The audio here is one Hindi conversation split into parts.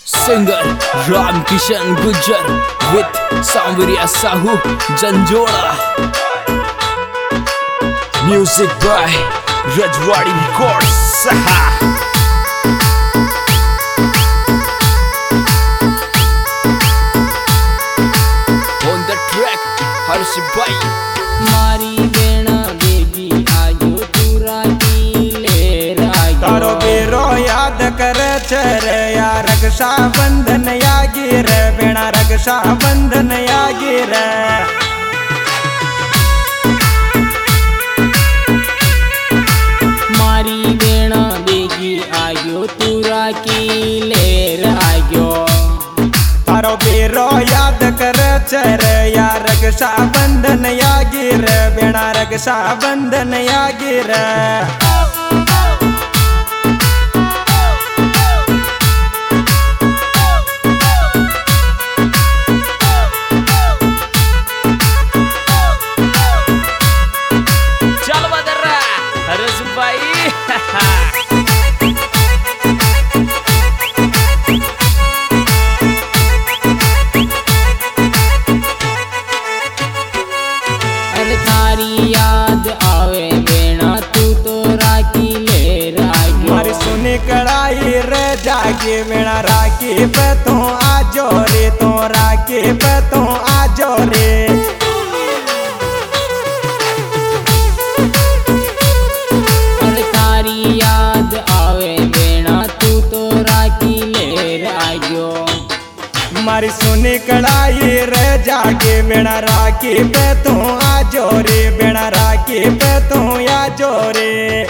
Singer Ram Kishan Gujjar with Samvirya Sahu Janjola. Music by Rajwadi Records. On the track, Harsh Bhai. मारी बेना बेबी आयो पूरा ले रायो तारो बेरो याद कर रे या रक्षा बंधन या गिर बेना रक्षा बंधन या गिर मारी बेना बेबी आयो पूरा ले रायो तारो बेरो याद कर रे या रक्षा बंधन या गिर बेना रक्षा बंधन या गिर चल बदर्रा हर्ष भाई. अरे थारी याद आवे बेना तू तो राखी ले रायो मारी सुनी कड़ाई रे जागे बेना राखी पे तू आजो रे तो राखी पे तू आजो रे अरे थारी याद आवे बेना तू तो राखी ले रायो मारी सुनी कड़ाई रे जागे बेना राखी पे तू आजो रे बेना राखी पे तू आजो रे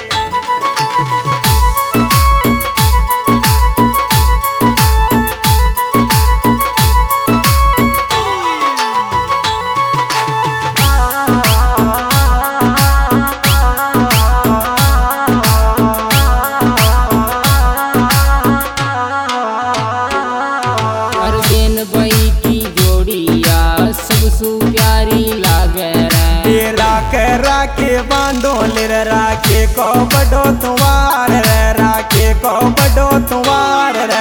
हर दिन बई की जोड़िया सबसु प्यारी लागे रे ये राखे राखे बांधो ले रे राखे को बड़ो तुम्हार रे राखे को बड़ो तुम्हार रे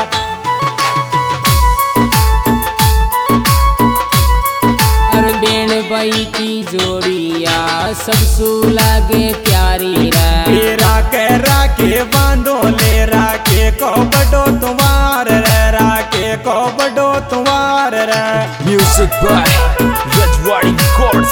हर बेन बई की जोड़िया सबसु लागे प्यारी रे ये राखे राखे बांधो ले राखे को बड़ो तुम्हार रे राखे को बड़ो तुम्हार रे Music by Rajwadi Records.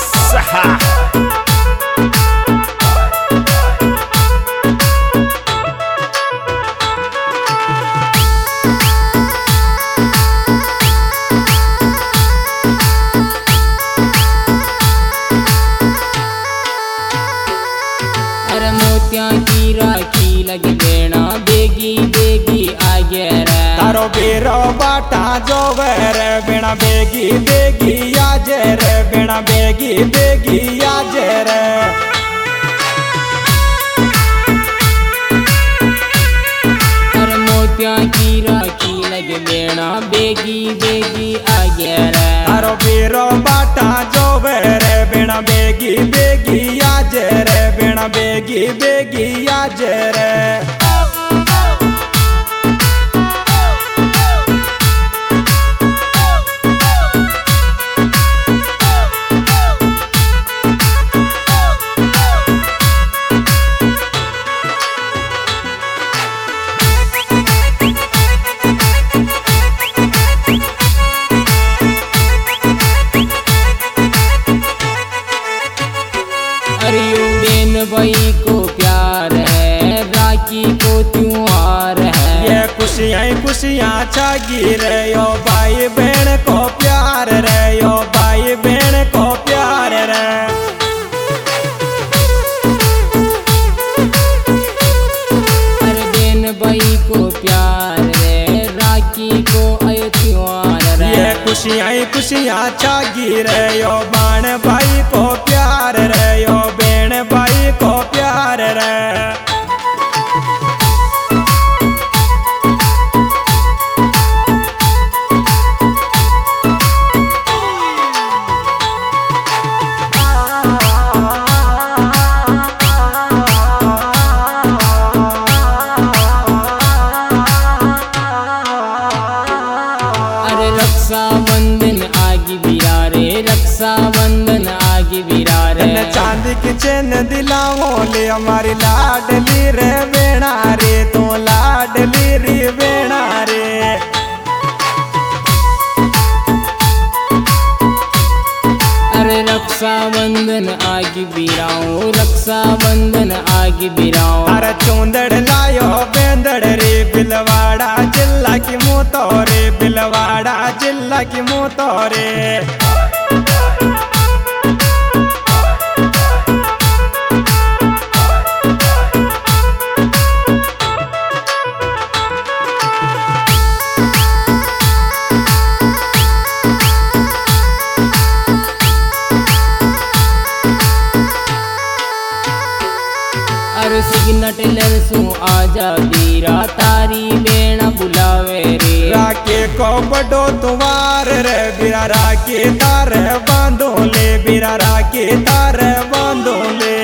अरे मोतिया की राखी लगी बेना बेगी बेगी आगे रे तारो बेरो बाटा जो रे बिना बेगी बेगी आज रे बिना बेगी बेगी आज रे हर मोतिया की राखी लगे बेना बेगी बेगी आगे रे तारो बेरो बाटा जो रे बिना बेगी बेगी आज रे बिना बेगी बेगी आज रे अरे यो बेन बई को प्यार है राखी को त्योहार है ये खुशियाँ खुशियाँ छागी रे यो भाई बहन को प्यार रे यो भाई बहन को प्यार रे अरे बेन बई को प्यार रे राखी को अयो त्योहार रे ये खुशियाँ खुशियाँ छागी रे यो बाण भाई को प्यार रे यो बहन भाई को प्यार रे चांदी की चैन दिलाओ ले हमारी लाडली रे बेड़ा रे तो लाडली रे बेड़ा रे। अरे रक्षाबंधन आगे बिराओ रक्षाबंधन आगे बिराओ। अरे चोंदड़ लायो बेंदड़ रे बिलवाड़ा जिला की मोतो रे बिलवाड़ा जिला की मोतो रे। अरे सिग्नट लरसू आजा बीरा तारी बेड़ा बुलावे रे। राके को बड़ो तुम्हार रे बीरा राके तार बांधो ले बीरा राके तार बांधो ले।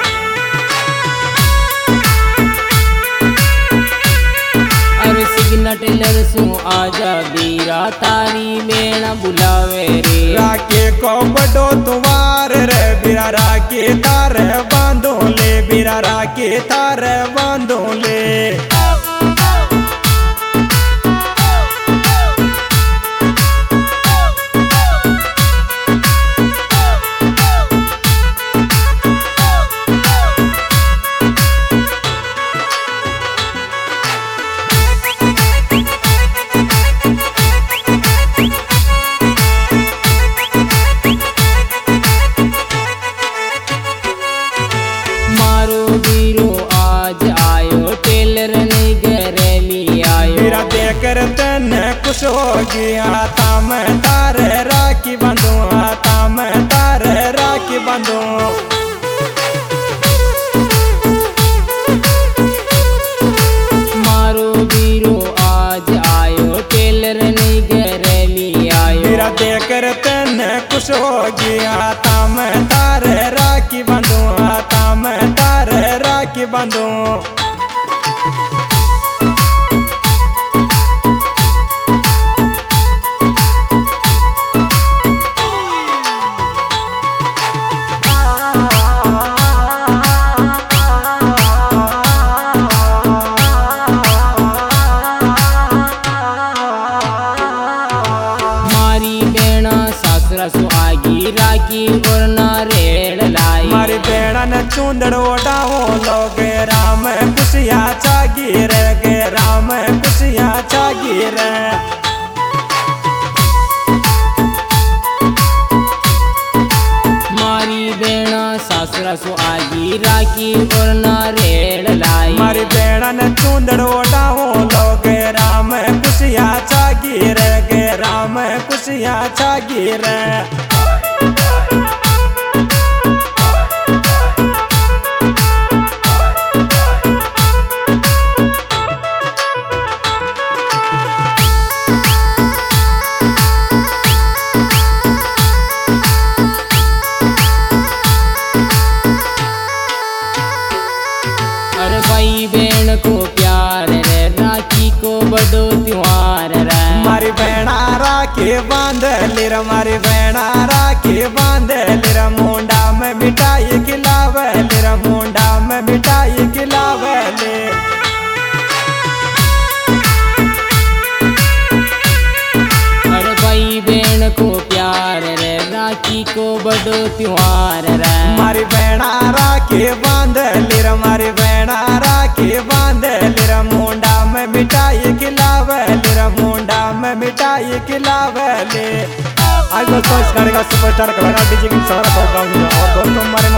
अरे सिग्नट लरसू आजा बीरा तारी बेड़ा बुलावे रे। राके को बड़ो तुम्हार रे बीरा राके तार बांधो ले बीरा राके तार बांधो ले। मारो बीरो आज आयो टेलर ने घरेली आयो। मेरा देकर तन खुश हो गया था मैं तारे राखी बंधू आता मैं तारे राखी बंधू। मारो बीरो आज आयो टेलर ने घरेली आयो। मेरा देकर तन खुश हो गया था मैं तारे राखी बंधू आता मैं तारे राखी बंधू। ससु आगी राखी और नारेड़ लाई। मारी बेड़ा न चूंदड़ ओडाओ लोगे राम खुशिया चागी रे गे राम खुशिया चागी रे। मारी बेड़ा ससुरा सु आगी राखी और नारेड़ लाई। मारी बेड़ा न चूंदड़ ओडाओ लोगे राम खुशिया चागी रे गे राम खुशिया चागी रे। अरे भाई बहन को प्यार रे राखी को बड़ो त्योहार रे। मारी बेड़ा राखी बांध लिर मारी बेड़ा राखी बांध लिर मुंडा में मिठाई खिलावे लिर मुंडा में मिठाई खिलावे ले। अरे भाई बहन को प्यार रे राखी को बड़ो त्योहार रे। मारी बेड़ा राखी बांध लिर मारी बेड़ा राखी बांध लिर मुंडा में मिठाई खिलावे लिर मुंडा में मिठाई खिलावे ले। आज दोस्तों इस गाने का सुपरस्टार कलाकार डीजे किंग सारा प्रोग्राम और दोस्तों हमारे